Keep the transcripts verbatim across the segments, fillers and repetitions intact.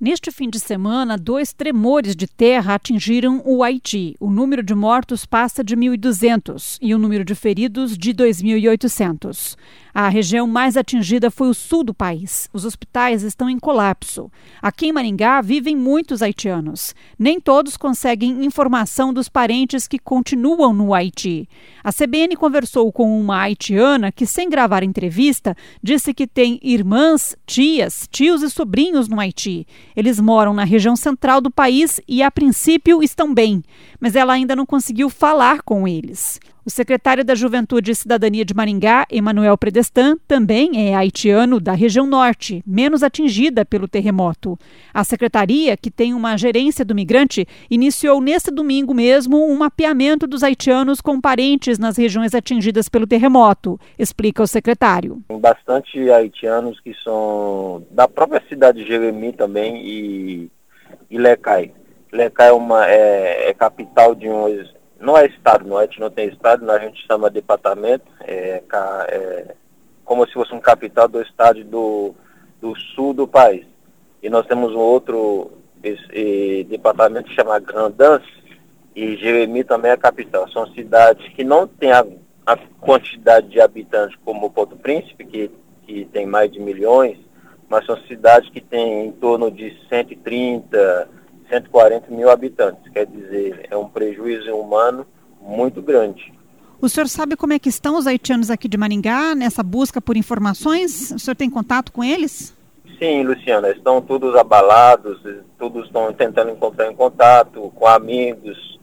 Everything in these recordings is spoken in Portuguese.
Neste fim de semana, dois tremores de terra atingiram o Haiti. O número de mortos passa de mil e duzentos e o número de feridos de dois mil e oitocentos. A região mais atingida foi o sul do país. Os hospitais estão em colapso. Aqui em Maringá vivem muitos haitianos. Nem todos conseguem informação dos parentes que continuam no Haiti. A C B N conversou com uma haitiana que, sem gravar entrevista, disse que tem irmãs, tias, tios e sobrinhos no Haiti. Eles moram na região central do país e, a princípio, estão bem, mas ela ainda não conseguiu falar com eles. O secretário da Juventude e Cidadania de Maringá, Emanuel Predestan, também é haitiano da região norte, menos atingida pelo terremoto. A secretaria, que tem uma gerência do migrante, iniciou neste domingo mesmo um mapeamento dos haitianos com parentes nas regiões atingidas pelo terremoto, explica o secretário. Tem bastante haitianos que são da própria cidade de Jeremi também e, e Lecai. Lecai é, uma, é, é capital de um... Não é estado, não, a gente não tem estado, a gente chama de departamento, é, é como se fosse um capital do estado do, do sul do país. E nós temos um outro esse, esse departamento que chama Grandance, e Jeremi também é a capital. São cidades que não têm a, a quantidade de habitantes como Porto Príncipe, que, que tem mais de milhões, mas são cidades que têm em torno de cento e trinta, cento e quarenta mil habitantes, quer dizer, é um prejuízo humano muito grande. O senhor sabe como é que estão os haitianos aqui de Maringá, nessa busca por informações? O senhor tem contato com eles? Sim, Luciana, estão todos abalados, todos estão tentando encontrar em contato com amigos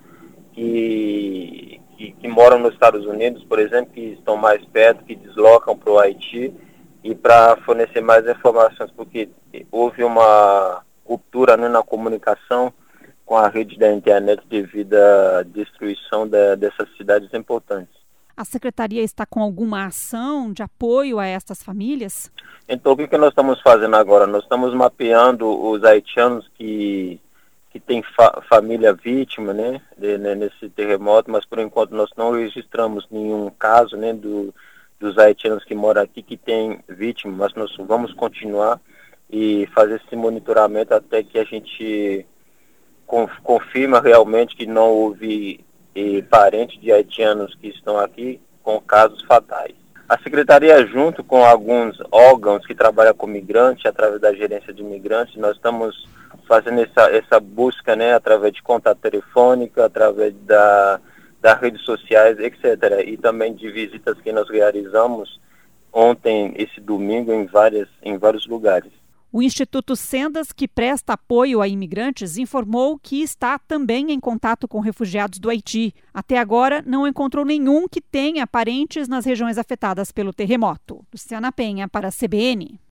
que, que, que moram nos Estados Unidos, por exemplo, que estão mais perto, que deslocam para o Haiti, e para fornecer mais informações, porque houve uma ruptura, né, na comunicação com a rede da internet devido à destruição da, dessas cidades importantes. A Secretaria está com alguma ação de apoio a estas famílias? Então, o que, que nós estamos fazendo agora? Nós estamos mapeando os haitianos que, que têm fa- família vítima, né, de, né, nesse terremoto, mas por enquanto nós não registramos nenhum caso, né, do, dos haitianos que moram aqui que têm vítima, mas nós vamos continuar e fazer esse monitoramento até que a gente confirma realmente que não houve eh, parentes de haitianos que estão aqui com casos fatais. A Secretaria, junto com alguns órgãos que trabalham com migrantes, através da gerência de migrantes, nós estamos fazendo essa, essa busca, né, através de contato telefônico, através da, das redes sociais, etcétera. E também de visitas que nós realizamos ontem, esse domingo, em, várias, em vários lugares. O Instituto Sendas, que presta apoio a imigrantes, informou que está também em contato com refugiados do Haiti. Até agora, não encontrou nenhum que tenha parentes nas regiões afetadas pelo terremoto. Luciana Penha, para a C B N.